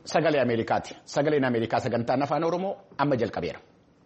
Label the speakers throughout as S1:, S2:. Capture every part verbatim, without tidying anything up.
S1: sagalee Ameerikaati. Sagaleen Ameerikaa sagantaan afaan Oromoo amma jalqabeera.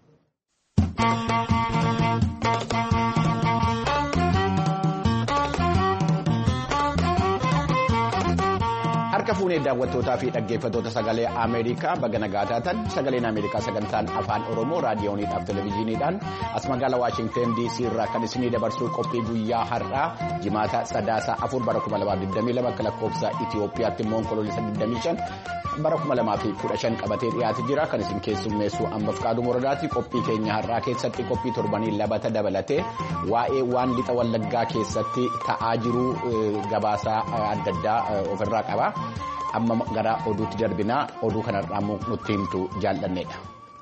S1: Harka fuunee daawwattootaa fi dhaggeeffattoota sagalee Ameerikaa baga nagaa taatan sagaleen Ameerikaa sagantaan afaan Oromoo raadiyooniidhaaf televezyiiniidhaan as magaalaa Waashingteen D C irraa kan isinii dabarsuu qophii guyyaa har'aa jimaata sadaasa afur bara kuma lamaaf digdamii lama akka lakkoofsa Itoophiyaatti immoo onkoloolessa digdamii shan bara kuma lamaa fi kudha shan qabatee dhiyaatee jira kan isin keessummeessu amma Fqaaduu Moradaati. Qophii keenya har'aa keessatti qophii torbanii labata dabalatee waa'ee waan lixa Wallaggaa keessatti ta'aa jiru gabaasaa adda addaa ofirraa qaba. Amma gara oduutti darbinaa oduu kanarraa nutti himtu jaallanneedha.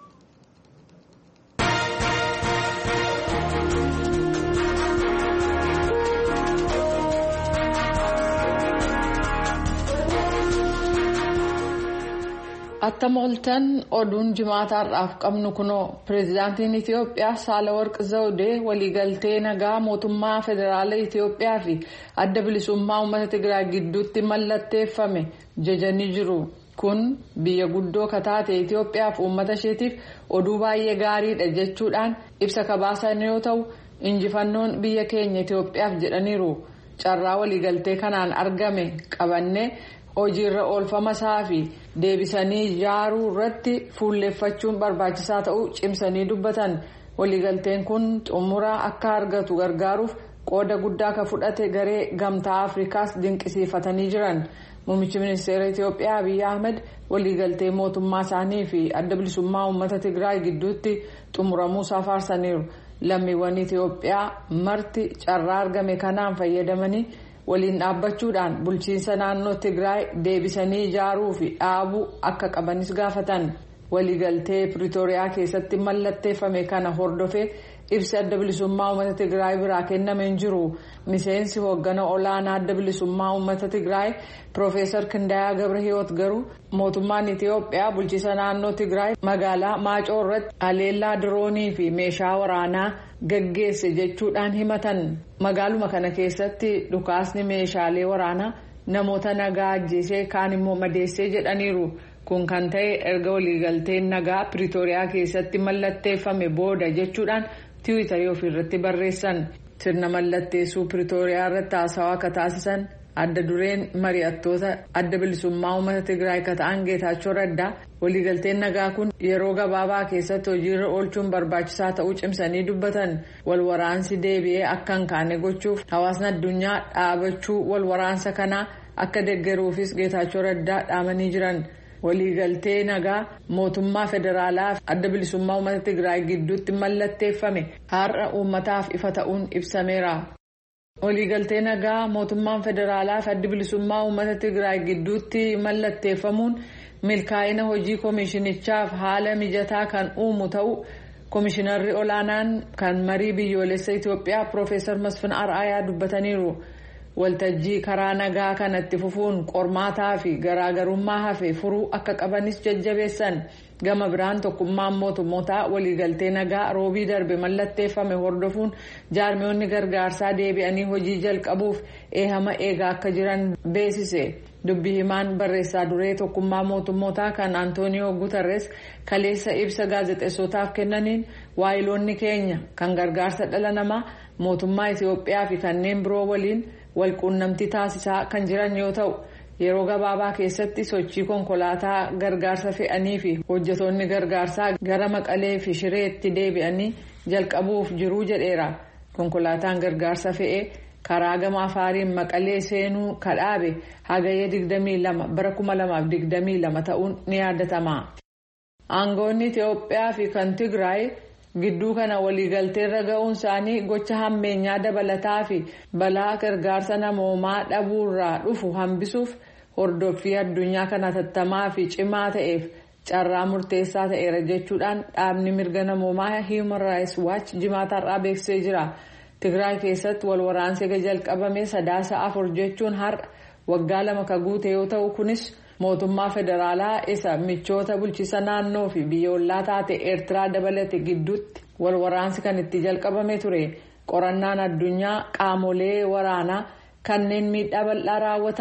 S2: Attama oltan oduun jimaataarraaf qabnu kunoo pireezidaantiin Itiyoophiyaa Saalawarqi Zawudee waliigaltee nagaa mootummaa federaala Itiyoophiyaa fi adda bilisummaa uummata Tigraay gidduutti mallatteeffame jajanii jiru. Kun biyya guddoo kataate Itiyoophiyaaf uummata isheetiif oduu baay'ee gaariidha jechuudhaan ibsa kabaasan yoo ta'u injifannoon biyya keenya Itiyoophiyaaf jedhaniiru. Carraa waliigaltee kanaan argame qabannee hojiirra oolfama isaa fi deebisanii ijaaruu irratti fuulleeffachuun barbaachisaa ta'uu cimsanii dubbatan. Waliigalteen kun xumura akka argatu gargaaruuf qooda guddaa ka fudhate garee gamtaa Afrikaas dinqisiifatanii jiran. Muummichi ministeera Itiyoophiyaa Abiyyi Ahmed waliigaltee mootummaa isaanii fi adda bilisummaa uummata Tigraay gidduutti xumuramuu isaa faarsaniiru. Lammiiwwan Itiyoophiyaa marti carraa argame kanaan fayyadamanii waliin dhaabbachuudhaan bulchiinsa naannoo Tigraay deebisanii ijaaruu fi dhaabuu akka qabanis gaafatan. Waliigaltee Piriitooriyaa keessatti mallatteeffame kana hordofee ibsi adda bilisummaa uummata Tigraay biraa kennameen jiru. Miseensi hooggana olaanaa adda bilisummaa uummata Tigraay Piroofeesar Kindayaa Gabrahiyoot garuu mootummaan Itiyoophiyaa bulchiinsa naannoo Tigraay magaalaa Maacoo irratti haleellaa diroonii fi meeshaa waraanaa gaggeesse jechuudhaan himatan. Magaaluma kana keessatti dhukaasni meeshaalee waraanaa namoota nagaa ajjeesee kaan immoo madeessee jedhaniiru. Kun kan ta'e erga waliigalteen nagaa Piriitooriyaa keessatti mallatteeffame booda jechuudhaan tiwiitarii ofirratti barreessan. Sirna mallatteessuu Piriitooriyaa irratti haasawaa akka taasisan adda dureen mari'attoota adda bilisummaa uummata Tigraay ka ta'an Geetaachoo Raddaa waliigalteen nagaa kun yeroo gabaabaa keessatti hojiirra oolchuun barbaachisaa ta'uu cimsanii dubbatan. Wal waraansi deebi'ee akka hin kaane gochuuf hawaasni addunyaa dhaabachuu wal waraansa kanaa akka deeggaruufis Geetaachoo Raddaa dhaamanii jiran. Waliigaltee nagaa mootummaa federaalaa fi adda bilisummaa uummata Tigraay gidduutti mallatteeffame har'a uummataaf ifa ta'uun ibsameera. Waliigaltee nagaa mootummaan federaalaa fi adda bilisummaa uummata Tigraay gidduutti mallatteeffamuun milkaa'ina hojii koomishinichaaf haala mijataa kan uumu ta'u koomishinarri olaanaan kan marii biyyoolessa Itiyoophiyaa Piroofeesar Masfin Ar'aayaa dubbataniiru. Waltajjii karaa nagaa kanatti fufuun qormaataa fi garaagarummaa hafe furuu akka qabanis jajjabeessan. Gama biraan tokkummaan mootummootaa waliigaltee nagaa roobii darbe mallatteeffame hordofuun jaarmiyoonni gargaarsaa deebi'anii hojii jalqabuuf eehama eegaa akka jiran beeksise. Dubbii himaan barreessaa duree tokkummaa mootummootaa kan Antooniyoo Guterres kaleessa ibsa gaazexeessotaaf kennaniin waayiloonni keenya kan gargaarsa dhala namaa mootummaa Itiyoophiyaa fi kanneen biroo waliin walquunnamtii taasisaa kan jiran yoo ta'u yeroo gabaabaa keessatti sochii konkolaataa gargaarsa fe'anii fi hojjetoonni gargaarsaa gara Maqalee fi Shireetti deebi'anii jalqabuuf jiruu jedheera. Konkolaataan gargaarsa fe'ee karaa gama Afaariin Maqalee seenuu kadhaabe hagayya digdamii lama bara kuma lamaaf digdamii lama ta'uun ni yaadatama. Aangoonni Itiyoophiyaa fi kan Tigraay gidduu kana waliigalteerra ga'uun isaanii gocha hammeenyaa dabalataa fi balaa gargaarsa namoomaa dhabuurraa dhufu hambisuuf hordoffii addunyaa kana tattamaa fi cimaa ta'eef carraa murteessaa ta'eera jechuudhaan dhaabni mirga namoomaa Human Rights Watch jimaataarraa beeksisee jira. Tigraay keessatti wal waraansi jalqabame sadaasa afur jechuun har'a waggaa lama ka guute yoo ta'u kunis mootummaa federaalaa isa michoota bulchiinsa naannoo fi biyyoolaa taate Eertiraa dabalate gidduutti wal waraansi kan itti jalqabame ture. Qorannaan addunyaa qaamolee waraanaa kanneen miidhaa bal'aa raawwatan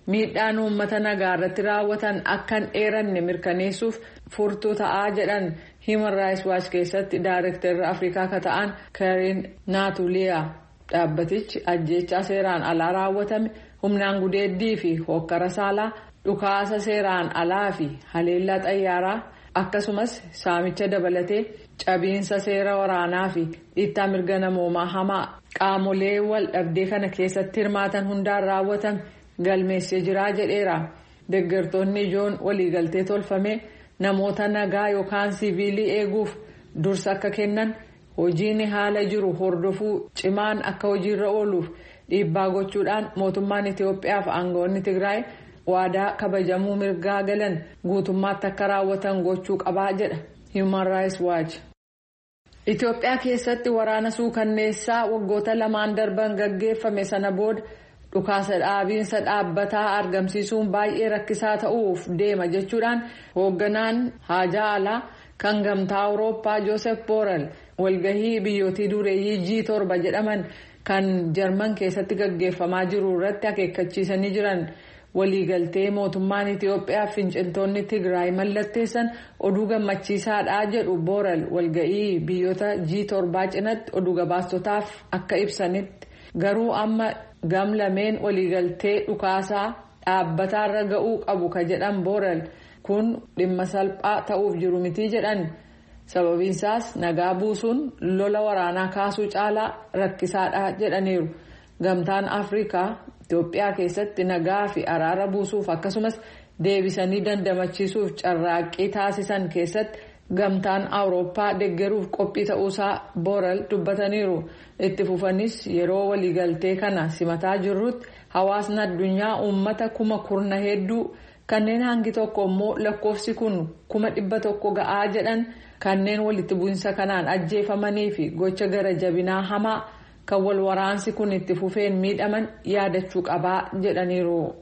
S2: miidhaan uummata nagaa irratti raawwatan akka hin dheeranne mirkaneessuuf furtuu ta'aa jedhan Human Rights Watch keessatti Daayirektarri Afrikaa ka ta'an Karin Naatuliyaa. Dhaabbatichi ajjeechaa seeraan alaa raawwatame humnaan gudeeddii fi hokkara saalaa dhukaasa seeraan alaa fi haleellaa xayyaaraa akkasumas saamicha dabalatee cabiinsa seera waraanaa fi dhiittaa mirga namoomaa hamaa qaamolee wal dhabdee kana keessatti hirmaatan hundaan raawwatan galmeessee jiraa jedheera. Deeggartoonni ijoon waliigaltee tolfame namoota nagaa yookaan siviilii eeguuf dursa akka kennan hojiin haala jiru hordofuu cimaan akka hojiirra ooluuf dhiibbaa gochuudhaan mootummaan Itoophiyaa fi aangawoonni Tigraay waadaa kabajamuu mirgaa galan guutummaatti akka raawwatan gochuu qabaa jedha Human Rights Watch. Itoophiyaa keessatti waraana suukanneessaa waggoota lamaan darban gaggeeffame sana booda dhukaasa dhaabiinsa dhaabbataa argamsiisuun baay'ee rakkisaa ta'uuf deema jechuudhaan hoogganaan haajaa alaa kan gamtaa Awurooppaa Joosef Boorel walgahii biyyootii dureeyyii G torba jedhaman kan Jarman keessatti gaggeeffamaa jiru irratti akeekkachiisanii jiran. Waliigaltee mootummaan Itoophiyaa finciltoonni Tigraay mallatteessan oduu gammachiisaadha jedhu Boorel walgahii biyyoota G torbaa cinatti oduu gabaastotaaf akka ibsanitti garuu amma gamlameen waliigaltee dhukaasaa dhaabbataarra ga'uu qabu ka jedhan Boorel kun dhimma salphaa ta'uuf jiru miti jedhan. Sababiinsaas nagaa buusuun lola waraanaa kaasuu caalaa rakkisaadha jedhaniiru. Gamtaan Afrikaa Itoophiyaa keessatti nagaa fi araara buusuuf akkasumas deebisanii dandamachiisuuf carraaqqii taasisan keessatti gamtaan Awurooppaa deeggaruuf qophii ta'uusaa Boorel dubbataniiru. Itti fufanis yeroo waliigaltee kana simataa jirrutti hawaasni addunyaa uummata kuma kurna hedduu kanneen hangi tokko immoo lakkoofsi kun kuma dhibba tokko ga'aa jedhan kanneen walitti bu'insa kanaan ajjeefamanii fi gocha gara jabinaa hamaa kan wal waraansi kun itti fufeen miidhaman yaadachuu qabaa jedhaniiru.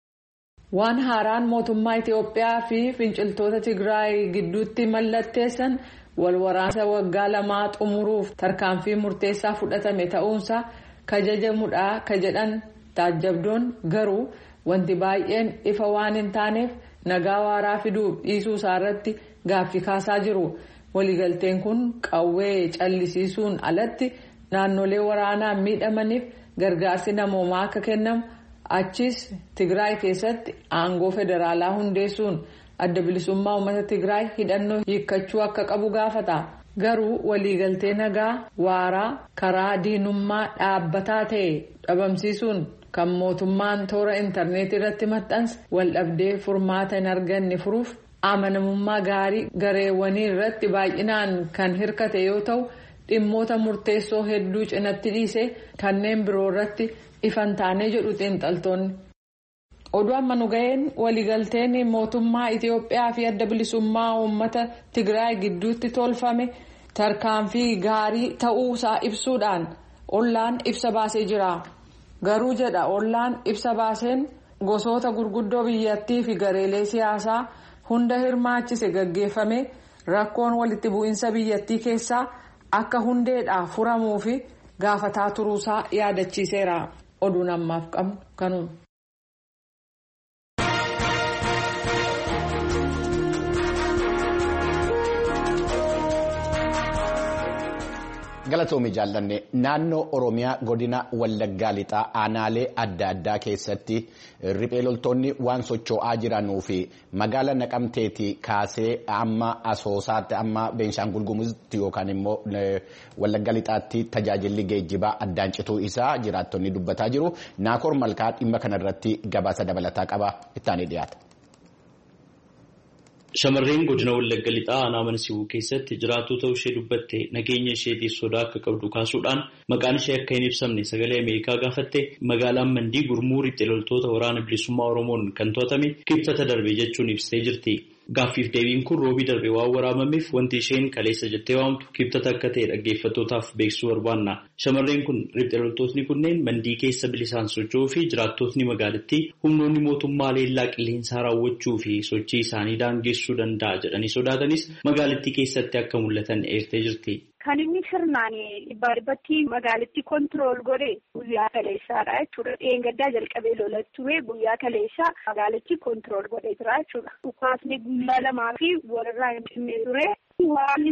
S2: Waan haaraan mootummaa Itoophiyaa fi finciltoota Tigraay gidduutti mallatteessan wal waraansa waggaa lamaa xumuruuf tarkaanfii murteessaa fudhatame ta'uunsaa kajajamuudha ka jedhan taajjabdoon garuu wanti baay'een ifa waan hin taaneef nagaa waaraa fiduuf dhiisuu isaarratti gaaffii kaasaa jiru. Waliigalteen kun qawwee callisiisuun alatti naannolee waraanaan miidhamaniif gargaarsi namoomaa akka kennamu achis Tigraay keessatti aangoo federaalaa hundeessuun adda bilisummaa uummata Tigraay hidhannoo hiikkachuu akka qabu gaafata. Garuu waliigaltee nagaa waaraa karaa diinummaa dhaabbataa ta'e dhabamsiisuun kan mootummaan toora intarneetii irratti maxxanse waldhabdee furmaata hin arganne furuuf amanamummaa gaarii gareewwanii irratti baay'inaan kan hirkate yoo ta'u dhimmoota murteessoo hedduu cinatti dhiisee kanneen biroo irratti ifan taanee jedhu xiinxaltoonni. Oduu amma nu ga'een waliigalteen mootummaa Itoophiyaa fi adda bilisummaa uummata Tigraay gidduutti tolfame tarkaanfii gaarii ta'uusaa ibsuudhaan ollaan ibsa baasee jira. Garuu jedha ollaan ibsa baaseen gosoota gurguddoo biyyattii fi gareelee siyaasaa hunda hirmaachise gaggeeffame rakkoon walitti bu'insa biyyattii keessaa akka hundeedhaa furamuu fi gaafataa turuusaa yaadachiiseera. Oduun ammaaf qabnu kanuma.
S1: Galatoomii jaallanne naannoo Oromiyaa godina Wallaggaa lixaa aanaalee adda addaa keessatti riphee loltoonni waan socho'aa jiranuu fi magaala Naqamteetii kaasee amma Asoosaatti amma Beenshaangul Gumuuztti yookaan immoo Wallaggaa lixaatti tajaajilli geejjibaa addaan cituu isaa jiraattonni dubbataa jiru. Naakoor Malkaa dhimma kanarratti gabaasa dabalataa qaba ittaanii dhiyaata.
S3: Shamarreen godina Wallagga lixaa aanaa Mansiibuu keessatti jiraattuu ta'uu ishee dubbatte nageenya isheetiif sodaa akka qabdu kaasuudhaan maqaan ishee akka hin ibsamne sagalee Ameerikaa gaafatte magaalaan Mandii gurmuu riphee loltoota waraana bilisummaa Oromoon kan to'atame kibxata darbe jechuun ibsitee jirti. Gaaffiif deebiin kun roobii darbe waan waraamameef wanti isheen kaleessa jettee waamtu kibxata akka ta'e dhaggeeffattootaaf beeksisuu barbaanna. Shamarreen kun riphee loltootni kunneen Mandii keessa bilisaan socho'uu fi jiraattotni magaalattii humnoonni mootummaa leellaa qilleensaa raawwachuu fi sochii isaanii daangessuu danda'a jedhanii sodaatanis magaalattii keessatti akka mul'atan eertee jirti.
S4: kan inni sirnaan dhibbaa dhibbatti magaalitti kontirool godhe guyyaa kaleessaadha jechuudha. Dheengaddaa jalqabee lola ture guyyaa kaleessaa magaalitti kontirool godhee jira jechuudha. Dhukaasni guyyaa lamaa fi walirraa hin cinnee ture. Waraanni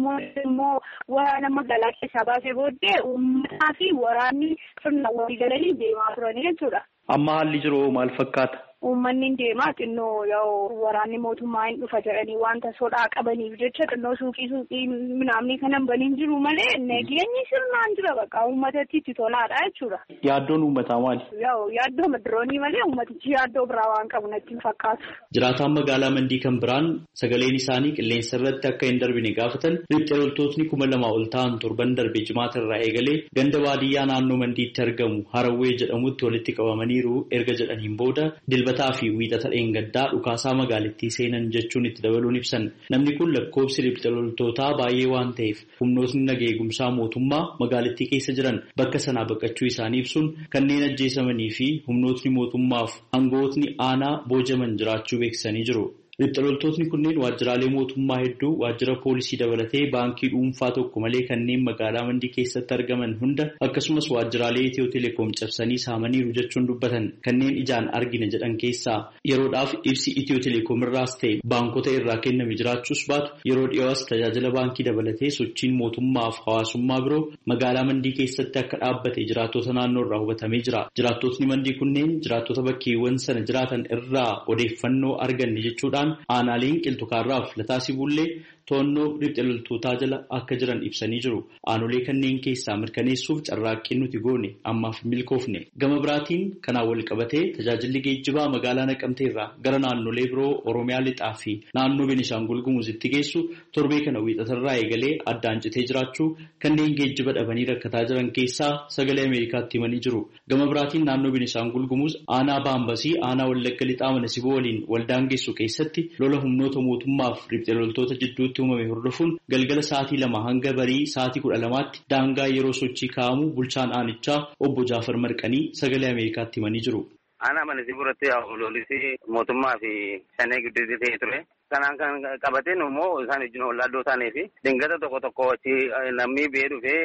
S4: immoo waraana magaalaa keessaa baasee booddee uummataa fi waraanni sirna walii galanii deemaa turanii jechuudha.
S3: Amma haalli jiru maal fakkaata?
S4: Uummanni deemaa xinnoo yoo waraanni mootummaa hin dhufa jedhanii wanta sodaa qabaniif jecha xinnoo suuqii suuqii minaamni kanan baniin jiru malee nageenyi sirnaan jira bakka uummatatti itti tolaadha jechuudha.
S3: Yaaddoon uummataa maali?
S4: Yoo yaaddoo madiroonii malee uummatichi yaaddoo biraa waan qabu natti hin fakkaatu.
S3: Jiraataan magaalaa Mandii kan biraan sagaleen isaanii qilleensa irratti akka hin darbine gaafatan riphxee loltootni kuma lama ol ta'an torban darbe jimaata irraa eegalee ganda baadiyyaa naannoo Mandiitti argamu Harawwee jedhamutti walitti qabamaniiru erga jedhaniin booda dilbataa fi wiixata dheengaddaa dhukaasaa magaalittii seenan jechuun itti dabaluun ibsan. Namni kun lakkoobsi riphxee loltootaa baay'ee waan ta'eef humnootni nagaa eegumsaa mootummaa magaalittii keessa jiran bakka sanaa baqachuu isaanii ibsuun kanneen ajjeesamanii fi humnootni mootummaaf aangootni aanaa boojaman jiraachuu beeksisanii jiru. Riphxee loltootni kunneen waajjiraalee mootummaa hedduu, waajjira poolisii dabalatee baankii dhuunfaa tokko malee kanneen magaalaa Mandii keessatti argaman hunda akkasumas waajjiraalee Itiyoo Telekoom cabsanii saamaniiru jechuun dubbatan. Kanneen ijaan argina jedhan keessaa yeroodhaaf ibsi Itiyoo Telekoom irraas ta'e baankota irraa kenname jiraachuus baatu yeroo dhiyoos tajaajila baankii dabalatee sochiin mootummaaf hawaasummaa biroo magaalaa Mandii keessatti akka dhaabbate jiraattota naannoo irraa hubatamee jira. Jiraattotni Mandii kunneen jiraattota bakkeewwan sana jiraatan irraa odeeffannoo arganne jechuudhaan aanaaleen qilxukaarraaf lataasii bullee to'annoo riphxee loltootaa jala akka jiran ibsanii jiru. Aanolee kanneen keessaa mirkaneessuuf carraaqqiin nuti goone ammaaf milkoofne. Gama biraatiin kanaan wal qabatee tajaajilli geejjibaa magaalaa Naqamtee irraa gara naannolee biroo Oromiyaa lixaa fi naannoo Beenishaangul Gumuzitti geessu torbee kana wiixatarraa eegalee addaan citee jiraachuu kanneen geejjiba dhabanii rakkataa jiran keessaa sagalee Ameerikaatti himanii jiru. Gama biraatiin naannoo Beenishaangul Gumuz aanaa Baambasii aanaa Wallagga lixaa Manasiboo waliin waldaangeessu keessatti lola humnoota mootummaaf riphxee loltoota jidduu uumame hordofuun galgala sa'aatii lama hanga barii sa'aatii kudha lamaatti daangaa yeroo sochii kaa'amu bulchaan aanichaa obbo Jaafar Marqanii sagalee Ameerikaatti himanii jiru.
S5: Aanaa Manasibuuratti lolisi mootummaa fi shanee gidduutti ta'ee ture. Kanaan kan qabateen immoo isaan wajjin hollaaddoo taanee fi dingata tokko tokko achi namni biyee dhufee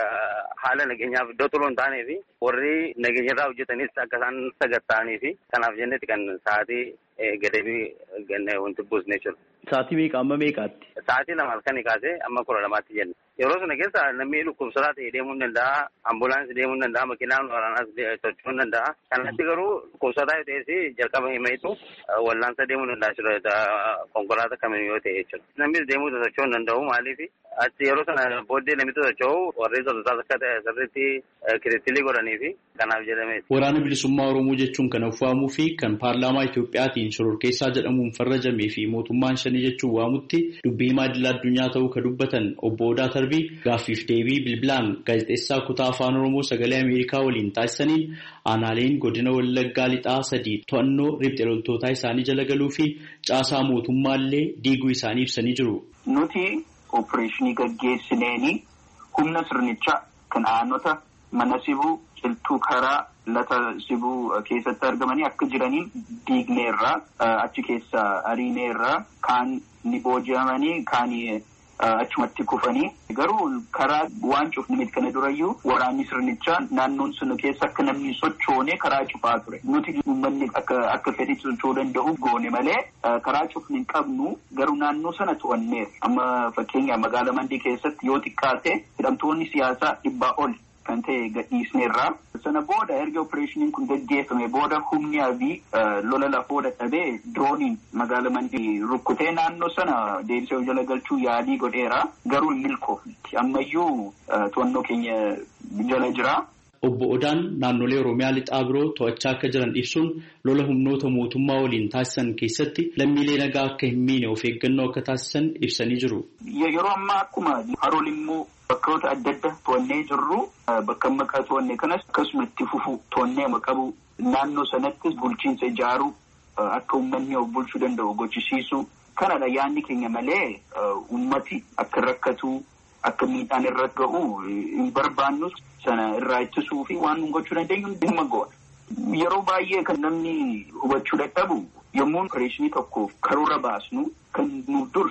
S5: haala nageenyaaf iddoo toloo hin taanee fi warri nageenyarraa hojjetanis akka isaan sagatta'anii fi kanaaf jennetti kan sa'aatii gadee ganne wanti buusne jiru.
S3: Sa'aatii meeqa amma meeqaatti?
S5: Sa'aatii lama halkanii kaasee amma kudha lamaatti jenna. Yeroo sana keessa namni dhukkubsataa ta'e deemuu ni danda'a, ambulaansii deemuu ni danda'a, makiinaan waraanaas socho'uu ni danda'a. Kanatti garuu dhukkubsataa yoo ta'es jalqaba himeetu wallaansa deemuu ni danda'a konkolaataa kamiin yoo ta'e jechuudha. Namni deemuu socho'uu ni danda'u maaliif achi yeroo sana booddee namni socho'u warri sosochaas akka ta'e sirriitti kittillee godhanii fi kanaaf jedhameeti.
S3: Waraana bilisummaa Oromoo jechuun kan waamuu fi kan paarlaamaa Itoophiyaatiin shororkeessaa jedhamuun farrajamee fi mootummaan shanii jechuun waamutti dubbii himaa idil addunyaa ta'uu kan dubbatan obbo Odaa Tarbii gaaffiif deebii bilbilaan gaazexeessaa kutaa afaan Oromoo sagalee Ameerikaa waliin taasisaniin aanaaleen godina Wallaggaa lixaa sadii to'annoo riphxee loltootaa isaanii jala galuu fi caasaa mootummaallee diiguu isaanii ibsanii jiru.
S6: Nuti opereeshinii gaggeessineeni humna sirnichaa kan aanota mana sibuu qilxuu karaa lata sibuu keessatti argamanii akka jiraniin diigneerraa achi keessa ariineerraa kaan ni booji'amanii kaan achumatti kufanii garuu karaa waan cufni miti kana durayyuu waraanni sirnichaa naannoon sun keessa akka namni sochoone karaa cufaa ture. Nuti uummanni akka akka fedhi socho'uu danda'u goone malee karaa cufni hin qabnu garuu naannoo sana to'anneera. Amma fakkeenyaaf magaalaa Mandii keessatti yoo xiqqaate hidhamtoonni siyaasaa dhibbaa ol kan ta'e gadhiisneerraa. Sana booda erga opereeshiniin kun gaggeeffame booda humni abii lola lafoo dadhabee drooniin magaalaa Mandii rukkutee naannoo sana deebisee jala galchuu yaalii godheera garuu hin milkoofne. Ammayyuu to'annoo keenya jala jira.
S3: Obbo Odaan naannolee Oromiyaa lixaa biroo to'achaa akka jiran ibsuun lola humnoota mootummaa waliin taasisan keessatti lammiilee nagaa akka hin miine of eeggannoo akka taasisan ibsanii jiru.
S6: Yeroo ammaa akkuma haroon immoo bakkoota adda adda to'annee jirru bakka maqaa to'annee kanas akkasuma itti fufu to'annee maqabu naannoo sanattis bulchiinsa ijaaruu akka uummanni of bulchuu danda'u gochisiisu kanadha yaadni keenya malee uummati akka rakkatu akka miidhaan irratti ga'u hin barbaannus sana irraa ittisuu fi waan gochuu dandeenyu dhimma goona. Yeroo baay'ee kan namni hubachuu dadhabu yommuu opereeshinii tokkoof karoora baasnu kan nu dursu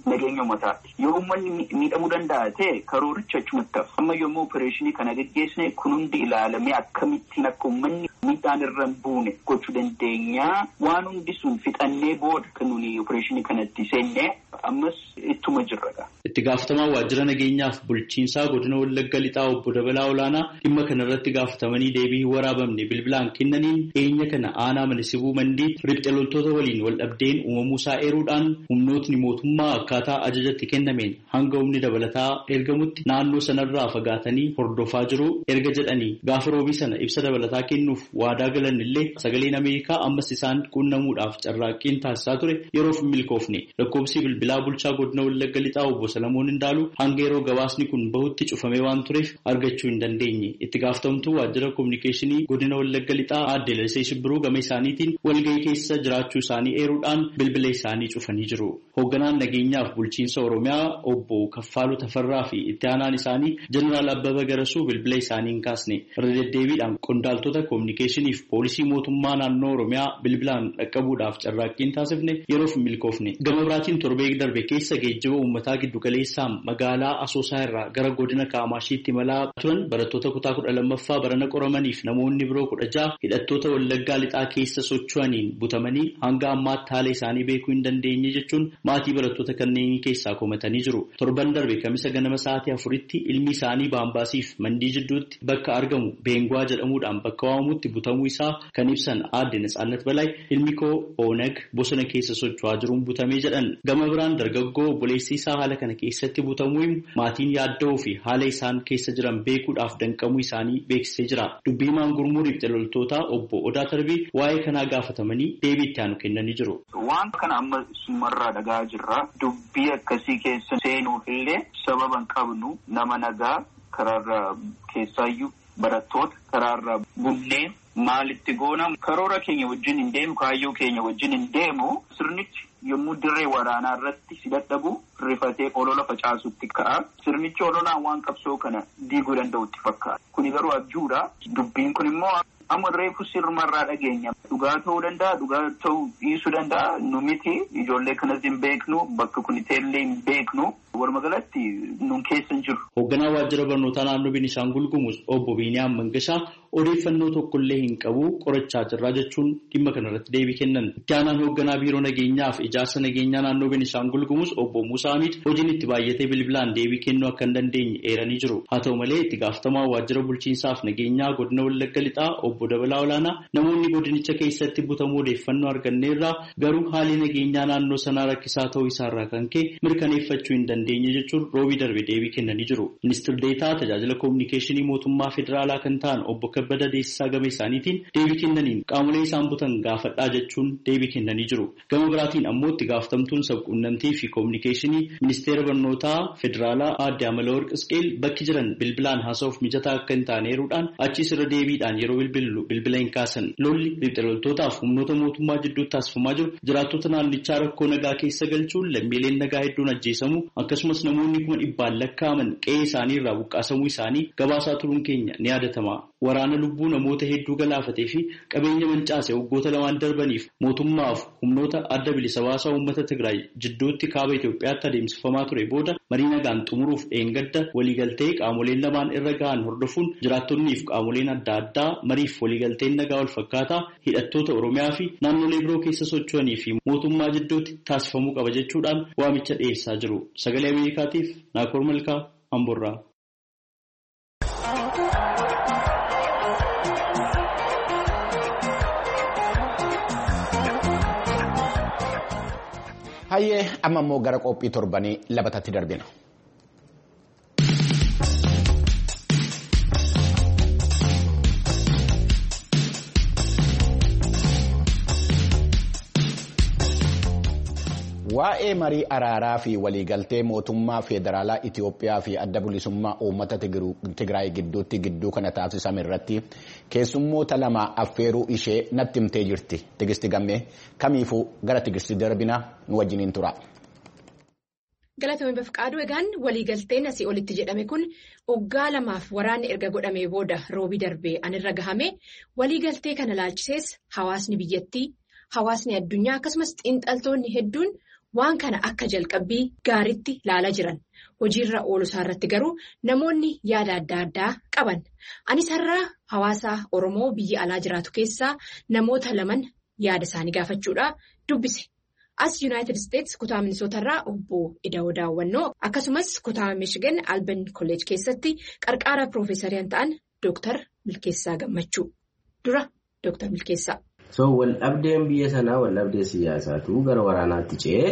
S6: nageenya ummataati. Yoo uummanni miidhamuu danda'a ta'e karooricha cuuttaaf. Amma yommuu opereeshinii kana gaggeessine kun hundi ilaalamee akkamittiin akka uummanni miidhaan irra hin buune gochuu dandeenya. Waan hundi sun fixannee booda kan nuni opereeshinii kanatti seennee ammas ittuma jirra.
S3: Itti gaafatamaa waajjira nageenyaaf bulchiinsaa godina Wallagga Lixaa obbo Dabalaa Olaanaa dhimma kanarratti gaafatamanii deebii waraabamne bilbilaan kennaniin dhiyeenya kana aanaa Manisibuu Mandii riphxee loltoota waliin wal dhabdeen uumamuusaa eeruudhaan humnootni mootummaa akkaataa ajajatti kennameen hanga humni dabalataa ergamutti naannoo sanarraa fagaatanii hordofaa jiru erga jedhanii gaafa roobii sana ibsa dabalataa kennuuf waadaa galan illee sagaleen Ameerikaa ammas isaan qunnamuudhaaf carraaqqiin taasisaa ture yeroof milkoofne lakkoobsi bilbilaa bulchaa godina Wallagga Lixaa obbo Salamoon Indaaluu hanga yeroo gabaasni kun bahutti cufamee waan tureef argachuu hin dandeenye. Itti gaafatamtuu waajjira kominikeeshinii godina Wallagga Lixaa aadde Lasee Shibbiruu gama isaaniitiin walgahii keessa jiraachuu isaanii eeruudhaan bilbila isaanii cufanii jiru. Hoogganaan nageenyaaf bulchiinsa Oromiyaa obbo Kaffaaluu Tafarraa fi itti aanaan isaanii Jeneraal Abbabaa Garasuu bilbila isaanii hin kaasne. Irra deddeebiidhaan qondaaltota kominikeeshiniif poolisii mootummaa naannoo Oromiyaa bilbilaan dhaqqabuudhaaf carraaqqiin taasifne yeroof milkoofne. Gama biraatiin torbee darbe keessa geejjiba uummataa giddu galeessaan magaalaa Asoosaa irraa gara godina Kaamashiitti imalaa turan barattoota kutaa kudha lammaffaa barana qoramaniif namoonni biroo kudha jaha hidhattoota Wallaggaa Lixaa keessa socho'aniin butamanii hanga ammaatti haala isaanii beekuu hin dandeenye jechuun maatii barattoota kanneenii keessaa komatanii jiru. Torban darbe kamisa ganama sa'aatii afuritti ilmi isaanii Baambaasiif Mandii jidduutti bakka argamu Beengwaa jedhamuudhaan bakka waamamutti butamuu isaa kan ibsan aadde Natsaannat Balaay ilmi koo Oonag bosona keessa socho'aa jiruun butamee jedhan. Gama biraan dargaggoo obboleessi isaa haala kana keessatti butamuu maatiin yaadda'uu fi haala isaan keessa jiran beekuudhaaf danqamuu isaanii beeksisee jira. Dubbii himaan gurmuu riphxee loltootaa obbo Odaa Tarbii waa'ee kanaa gaafatamanii deebii itti aanu kennanii jiru.
S6: Waan kana amma sumarraa dhagaa jirra. Dubbii akkasii keessa seenuuf illee sababa hin qabnu nama nagaa karaarra keessaayyuu barattoota karaarra bunneen maalitti goona karoora keenya wajjin hin deemu kaayyoo keenya wajjin hin deemu sirnichi yommuu dirree waraanaa irratti si dadhabu rifatee olola facaasutti ka'a. Sirnichi ololaan waan qabsoo kana diiguu danda'utti fakkaata. Kuni garuu abjuudha. Dubbiin kun immoo amma reefu sirmarraa dhageenya. Dhugaa ta'uu danda'a, dhugaa ta'uu dhiisuu danda'a. Nu miti ijoollee kanas hin beeknu, bakka kun illee hin beeknu. Walumaa galatti nun keessa hin jiru.
S3: Hoogganaa waajjira barnootaa naannoo Beenishaangul Gumuz obbo Biiniyaam Mangashaa odeeffannoo tokkollee hin qabu qorachaa jirra jechuun dhimma kanarratti deebii kennan. Itti aanaan hoogganaa biiroo nageenyaaf ijaarsa nageenyaa naannoo Beenishaangul Gumuz obbo Musaa Hamiid hojiin itti baay'atee bilbilaan deebii kennuu akka hin dandeenye eeranii jiru. Haa ta'u malee itti gaafatamaa waajjira bulchiinsaaf nageenyaa godina Wallagga Lixaa obbo Dabalaa Olaanaa namoonni godinicha keessatti butamuu odeeffannoo arganneerraa garuu haalli nageenyaa naannoo sanaa rakkisaa ta'uu isaarraa kan ka'e mirkaneeffachuu hin dandeenye jechuun roobii darbe deebii kennanii jiru. Ministeerri Deetaa tajaajila kominikeeshinii mootummaa federaalaa kan ta'an obbo Kabbada Deessisaa gama isaaniitiin deebii kennaniin qaamolee isaan butan gaafadhaa jechuun deebii kennanii jiru. Gama biraatiin ammoo itti gaafatamtuun sabquunnamtii fi kominikeeshinii ministeera barnootaa federaalaa aadde Amalaworq Isqeel bakki jiran bilbilaan haasa'uuf mijataa akka hin taane eeruudhaan achis irra deebiidhaan yeroo bilbilu bilbila hin kaasan. Lolli riphxee loltootaaf humnoota mootummaa jidduutti taasifamaa jiru jiraattota naannichaa rakkoo nagaa keessa galchuun lammiileen nagaa hedduun ajjeesamu akkasumas namoonni kuma dhibbaan lakkaa'aman qe'ee isaanii irraa buqqaasamuu isaanii gabaasaa turuun keenya ni yaadatama. Waraana lubbuu namoota hedduu galaafatee fi qabeenya mancaase waggoota lamaan darbaniif mootummaaf humnoota adda bilisa baasaa uummata Tigraay jidduutti kaaba Itoophiyaatti adeemsifamaa ture booda marii nagaan xumuruuf dheengadda waliigaltee qaamoleen lamaan irra gahan hordofuun jiraattonnii fi qaamoleen adda addaa mariif waliigalteen nagaa wal fakkaataa hidhattoota Oromiyaa fi naannolee biroo keessa socho'anii fi mootummaa jidduutti taasifamuu qaba jechuudhaan waamicha dhiyeessaa jiru. Sagalee Ameerikaatiif Naakoor Malkaa Amborraa.
S1: Hayyee amma immoo gara qophii torbanii labatatti darbina. Waa'ee marii araaraa fi waliigaltee mootummaa federaalaa Itoophiyaa fi adda bilisummaa uummata Tigraay gidduutti gidduu kana taasisame irratti keessummoota lama affeeruu ishee natti himtee jirti. Tigisti Gammee kamiifuu gara Tigisti darbina nu wajjiniin tura.
S7: Galatoomii Bafqaaduu egaan waliigalteen asii olitti jedhame kun waggaa lamaaf waraanni erga godhamee booda roobii darbee anirra gahame waliigaltee kana laalchisees hawaasni biyyattii hawaasni addunyaa akkasumas xiinxaltoonni hedduun waan kana akka jalqabbii gaariitti laalaa jiran. Hojiirra oolusaa irratti garuu namoonni yaada adda addaa qaban. Anis har'a hawaasa Oromoo biyya alaa jiraatu keessaa namoota laman yaada isaanii gaafachuudhaa dubbise. As United States kutaa Minnesota irraa obbo Ida'oo Daawwannoo akkasumas kutaa Michigan Alban College keessatti qarqaara Piroofeesariin ta'an Dooktar Milkeessaa Gammachuu. Dura Dooktar Milkeessaa.
S8: So waldhabdeen biyya sanaa waldhabdee siyaasaatu gara waraanaatti ce'ee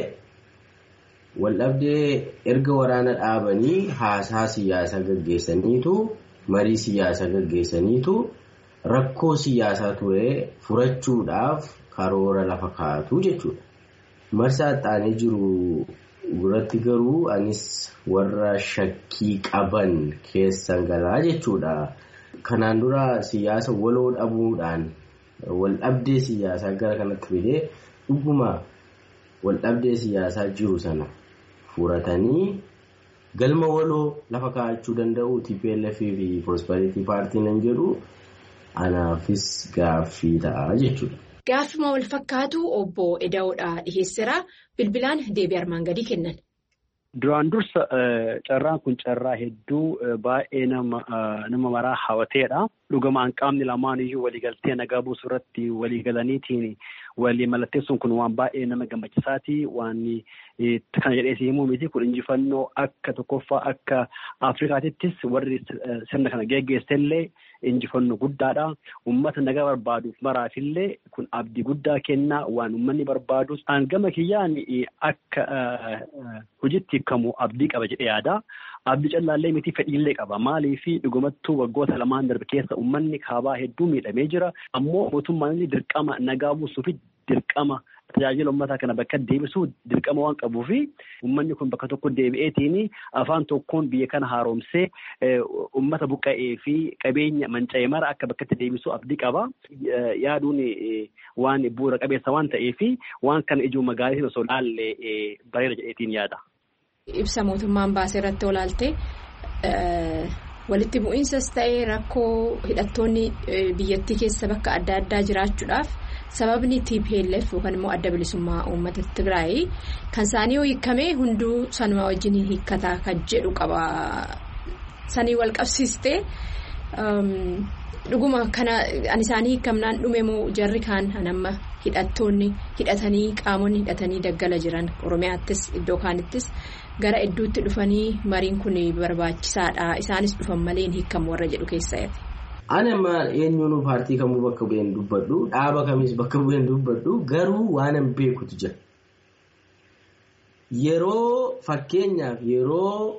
S8: waldhabdee erga waraana dhaabanii haasaa siyaasaa gaggeessaniitu marii siyaasaa gaggeessaniitu rakkoo siyaasaa ture furachuudhaaf karoora lafa kaa'atu jechuudha. Marsaa xaanee jiru guratti garuu anis warra shakkii qaban keessan galaa jechuudha. Kanaan dura siyaasa waloo dhabuudhaan waldhabdee siyaasaa gara kanatti fidee dhuguma waldhabdee siyaasaa jiru sana furatanii galma waloo lafa kaa'achuu danda'u T P L F fi Prosperity Party nan jedhu anaafis gaaffii ta'a jechuudha.
S7: Gaaffima wal fakkaatu obbo Ida'oodhaa dhiheessira bilbilaan deebii armaan gadii kennan.
S9: Duraan dursa carraan kun carraa hedduu baay'ee nama maraa hawateedha. Dhugumaan qaamni lamaan iyyuu waliigaltee nagaa buusuu irratti waliigalaniitiin walii mallatteessuun kun waan baay'ee nama gammachiisaati. Waan kana jedhee himuu miti kun injifannoo akka tokkoffaa akka Afrikaatittis warri sirna kana geggeessellee injifannoo guddaadha. Uummata nagaa barbaaduuf maraafillee kun abdii guddaa kennaa waan uummanni barbaadus hangama kiyyaan akka hojiitti hiikamu abdii qaba jedhee yaada. Abdii callaallee miti fedhiillee qaba. Maaliif dhugumattuu waggoota lamaan darbe keessa uummanni kaabaa hedduu miidhamee jira. Ammoo mootummaan dirqama nagaa buusuu fi dirqama tajaajila uummataa kana bakka deebisuu dirqama waan qabuuf uummanni kun bakka tokko deebi'eetiin afaan tokkoon biyya kana haaromsee uummata buqqa'ee fi qabeenya manca'ee mara akka bakkatti deebisuu abdii qaba. Yaaduun waan bu'uura qabeessa waan ta'eef waan kana ijoo magaalaa osoo laallee bareeda jedheetiin yaada.
S7: Ibsa mootummaan baasee irratti olaaltee walitti bu'iinsas ta'ee rakkoo hidhattoonni biyyattii keessa bakka adda addaa jiraachuudhaaf sababni T P L F yookaan immoo adda bilisummaa uummata Tigraay kan isaanii hiikamee hunduu sanuma wajjin hiikkataa kan jedhu qaba. Sanii wal qabsiistee dhuguma kana ani isaanii hiikamnaan dhume moo jarri kaan hanamma hidhattoonni hidhatanii qaamonni hidhatanii daggala jiran Oromiyaattis iddoo kaanittis gara idduutti dhufanii mariin kun barbaachisaadha isaanis dhufan malee hiikamu warra jedhu keessatti.
S8: Ani amma eenyuun paartii kamuu bakka bu'een dubbadhu dhaaba kamis bakka bu'een dubbadhu garuu waan an beekutu jira. Yeroo fakkeenyaaf yeroo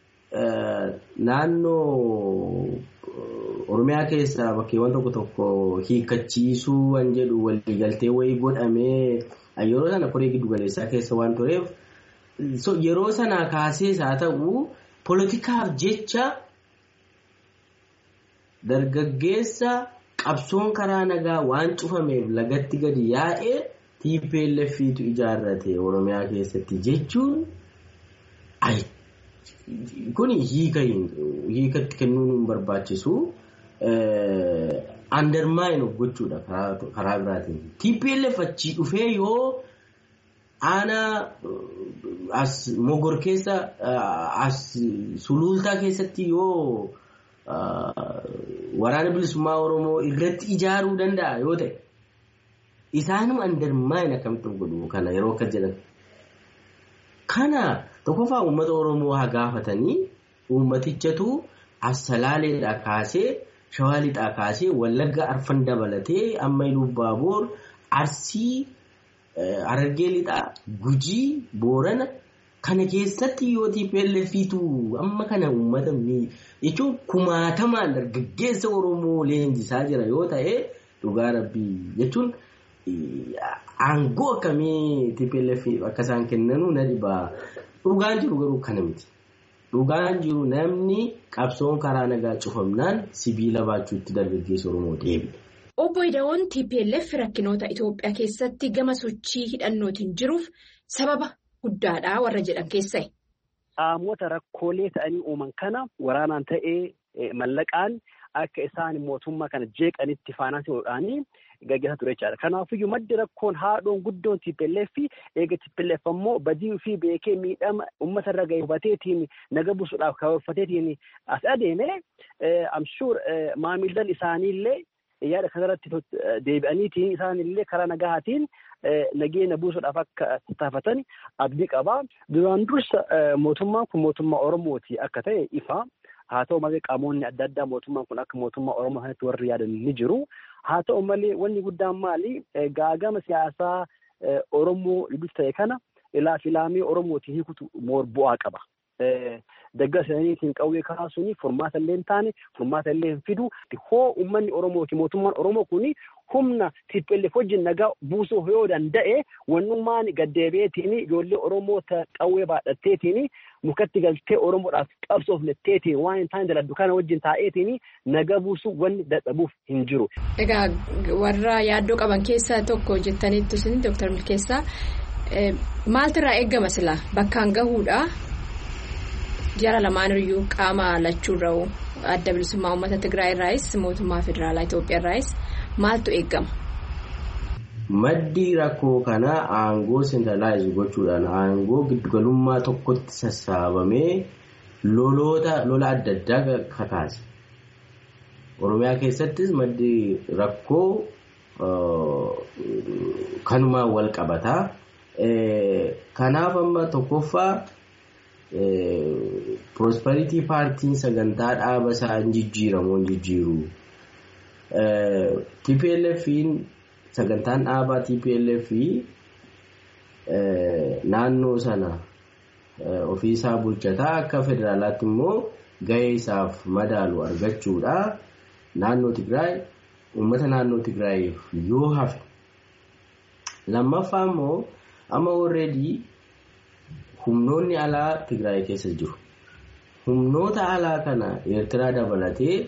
S8: naannoo Oromiyaa keessaa bakkeewwan tokko tokko hiikachiisuu waan jedhu waliigaltee wayii godhamee yeroo sana koree giddu galeessaa keessa waan tureef yeroo sana kaasees haa ta'u poolitikaaf jecha dargaggeessa qabsoon karaa nagaa waan cufameef lagatti gadi yaa'ee T P L F tu ijaarrate Oromiyaa keessatti jechuun ay kun hiika hiikatti kennuun hin barbaachisu undermine gochuudha karaa biraatiin T P L F achi dhufee yoo ana as mogor keessa as sulultaa keessatti yoo waraana bilisummaa Oromoo irratti ijaaruu danda'a yoo ta'e isaanuma undermine akkamitti godhu kana yeroo akka jedhan kana tokkoffaa uummata Oromoo haa gaafatanii uummatichatu as salaaleedhaa kaasee shawaa lixaa kaasee wallagga arfan dabalatee amma Ilubaaboor Arsii Harargee lixaa Gujii Boorana kana keessatti yoo T P L F tu amma kana uummata jechuun kumaatamaan dargaggeessa Oromoo leenjisaa jira yoo ta'e dhugaa rabbii jechuun aangoo akkamii T P L F akka isaan kennanu na dhibaa. Dhugaan jiru garuu kana miti. Dhugaan jiru namni qabsoon karaa nagaa cufamnaan sibiila baachuutti dargaggeessa Oromoo deebi'e.
S7: Obbo Ida'oon T P L F rakkinoota Itoophiyaa keessatti gama sochii hidhannootiin jiruuf sababa guddaadha warra jedhan keessaa.
S9: Qaamota rakkoolee ta'anii uuman kana waraanaan ta'ee mallaqaan akka isaan mootummaa kana jeeqanitti faanaansii godhaanii gaggeessaa ture jechaadha. Kanaafiyyuu maddi rakkoon haadhoon guddoon T P L F eega T P L F ammoo badii fi beekee miidhama uummata irra ga'e hubateetiin naga buusuudhaaf karoorfateetiin as adeeme I'm sure maamillan isaaniillee yaada kanarratti deebi'aniitiin isaanillee karaa nagahaatiin nageenya buusuudhaaf akka taafatan abdii qaba. Duraan dursa mootummaan kun mootummaa Oromooti akka ta'e ifa. Haa ta'u malee qaamonni adda addaa mootummaan kun akka mootummaa Oromoo kanatti warri yaadan ni jiru. Haa ta'u malee wanni guddaan maali gaagama siyaasaa Oromoo iddoo ta'e kana ilaa filaamee Oromootiin hiikutu moor bu'aa qaba. Dagga saniitiin qawwee kaasuun furmaata illee hin taane furmaata illee hin fidu. Hoo uummanni Oromooti mootummaan Oromoo kuni humna T P L F wajjin nagaa buusuu yoo danda'e wannummaan gaddeebi'eetiin ijoollee Oromoo qawwee baadhatteetiin mukatti galtee Oromoodhaaf qabsoofnetteetiin waan hin taane daladdu kana wajjin taa'eetiin nagaa buusuu wanni dadhabuuf hin jiru.
S7: Egaa warra yaaddoo qaban keessaa tokko jettaniittu isin Dooktar Milkeessaa maaltirraa eegama silaa bakkaan gahuudha? Jara lamaan iyyuu qaama lachuurra'u adda bilisummaa uummata Tigraay irraayis mootummaa federaalaa Itoophiyaa irraayis maaltu eegama?
S8: Maddi rakkoo kana aangoo sentralaayiz gochuudhaan aangoo giddugalummaa tokkotti sassaabamee loloota lola adda addaa kakaase. Oromiyaa keessattis maddi rakkoo kanumaan wal qabataa. Kanaaf amma tokkoffaa Prosperity Partiin sagantaa dhaaba isaa jijjiiramoo jijjiiru. T P L F'n sagantaan dhaabaa T P L F naannoo sana ofiisaa bulchataa akka federaalaatti immoo gahee isaaf madaalu argachuudha. Naannoo Tigraay uummata naannoo Tigraayiif yoo hafe. Lammaffaa immoo amma already humnoonni alaa Tigraay keessa jiru. Humnoota alaa kana Eertiraa dabalatee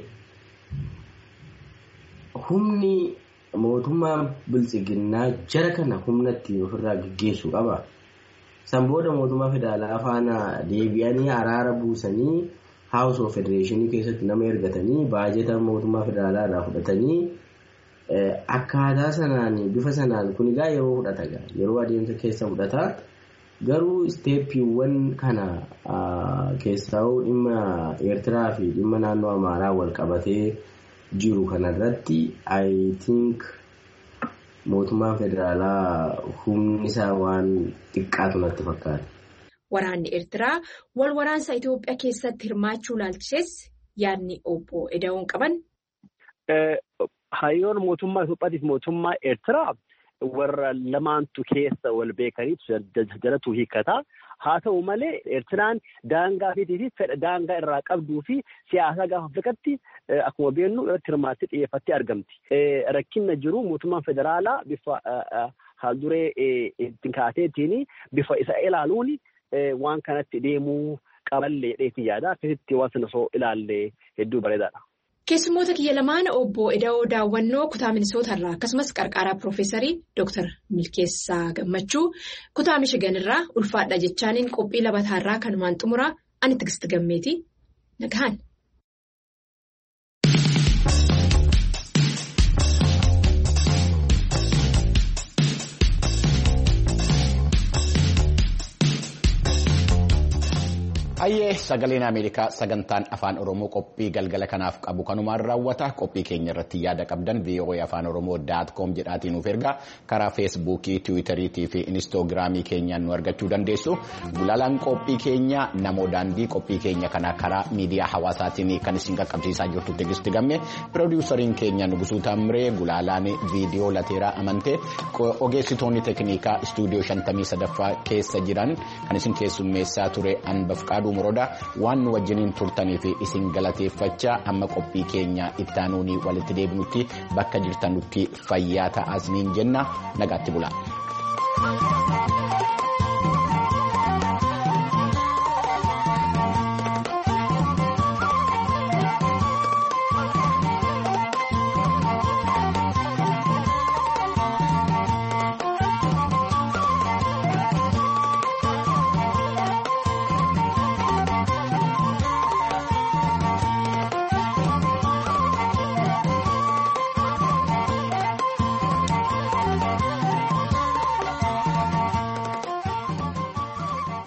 S8: humni mootummaa biltsiginnaa jara kana humnatti ofirraa gaggeessu qaba. San booda mootummaa federaalaa faana deebi'anii araara buusanii House of Federation keessatti nama ergatanii baajeta mootummaa federaalaa irraa fudhatanii akkaataa sanaan bifa sanaan kun egaa yeroo fudhata yeroo adeemsa keessa fudhata. Garuu isteeppiiwwan kana keessaa dhimma Eertiraa fi dhimma naannoo Amaaraa wal qabatee jiru kanarratti I think mootummaan federaalaa humni isaa waan xiqqaatu natti fakkaata.
S7: Waraanni Eertiraa wal waraansa Itoophiyaa keessatti hirmaachuu laalchises yaadni obbo Edawoon qaban.
S9: Hayyoon mootummaa Itoophiyaatiif mootummaa Eertiraa warra lamaantu keessa wal beekaniitu jalatu hiikata. Haa ta'u malee Eertiraan daangaa fi fedha daangaa irraa qabduu fi siyaasa gaafa Afrikatti akkuma beeknu irratti hirmaattee xiyyeeffattee argamti. Rakkinna jiru mootummaan federaalaa bifa haalduree ittiin kaateetiin bifa isa ilaaluun waan kanatti deemuu qaballee dheetii yaada. Akkasitti waan sana osoo ilaallee hedduu bareedaadha.
S7: Keessummoota kiyya lamaan obbo Eda'oo daawwannoo kutaa Minisootaa irraa akkasumas qarqaaraa Piroofeesarii Dooktar Milkeessaa Gammachuu kutaa Mishigan irraa ulfaadha jechaaniin qophii labataa irraa kanumaan xumuraa ani Tigist Gammeetii nagahan.
S1: Ayyee sagaleen Ameerikaa sagantaan afaan Oromoo qophii galgala kanaaf qabu kanumaan raawwata. Qophii keenya irratti yaada qabdan V O A afaan oromoo dot com jedhaatiin nuuf ergaa karaa feesbuukii, tiwiitariitii fi inistoogiraamii keenyaan nu argachuu dandeessu. Gulaalaan qophii keenya namoo daandii qophii keenya kana karaa miidiyaa hawaasaatiin kan isin qaqqabsiisaa jirtu Tigist Gammee, piroodiwusariin keenya Nugusuu Taamree, gulaalaan viidiyoo Lateeraa Amantee, ogeessitoonni teeknikaa istuudiyoo shantamii sadaffaa keessa jiran kan isin keessummeessaa ture Anbafqaaduu Morodaa waan nu wajjiniin turtanii fi isin galateeffachaa amma qophii keenya ittaanuunii walitti deebinutti bakka jirtanutti fayyaa ta'aa isiniin jenna nagaatti bulaa.